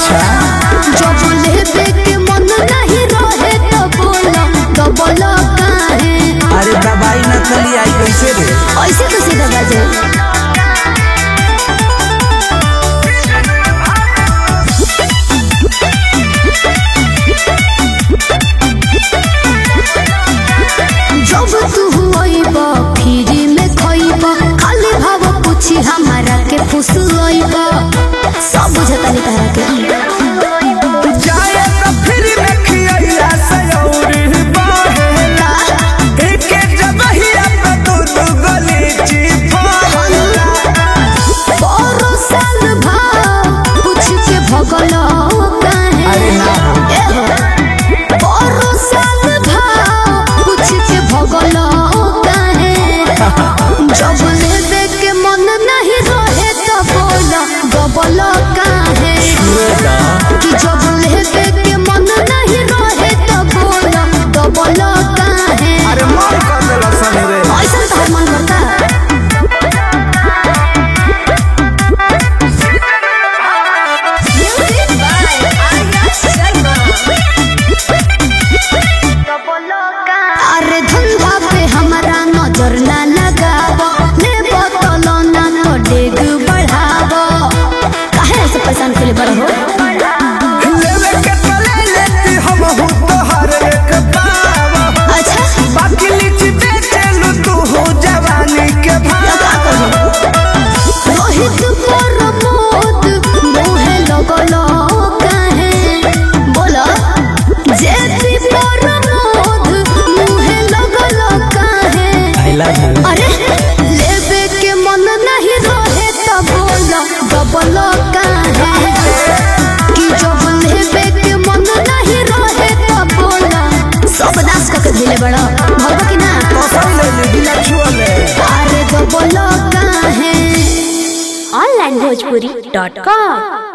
अच्छा जब लेबे के मन नहीं रहे तो बोला बोला काहे। अरे दवाई न चली आई कैसे रे ऐसे कैसे दबा जाए। जब तू हुआइबा फ्री में खइबा खाली भाव पूछी हमारा के फुसलइबा सब बुझता नहीं तारा के जाए तो फिर में खियाइला सयौरी बाहेला एक जगहिया पे दो गली चिफाला बरो साल भाव पूछ के भगला काहे। अरे ना बरो साल भाव पूछ के भगला काहे। जब लेबे के मन नहीं रहे तो बोला बोला काहे। कि जब लेबे के मन नहीं रहे तो बोला काहे। अरे मन कर देला सनी रे ऐसा तो मन करता। अरे धंधा पे हमारा नजर ना लगावो ले बोतल ना तो डेग बढ़ावो काहे ऐसे परेशान के लिए बड़ा हो। लेवे के तले लेती हम हो तोहर एक पावा अच्छा बाकी लीची बेचलू तू हो जवानी के भाव रोहित प्रमोद मोहे लगलो काहे। बोला जेती प्रमोद मोहे लगलो काहे। अरे लेबे के मन नहीं रहे तो बोला काहे। कि जब लेबे के मन नहीं रहे तो बोला सब दास करके दिले बड़ा भगवा की ना। अरे तो बोला काहे। onlinebhojpuri.com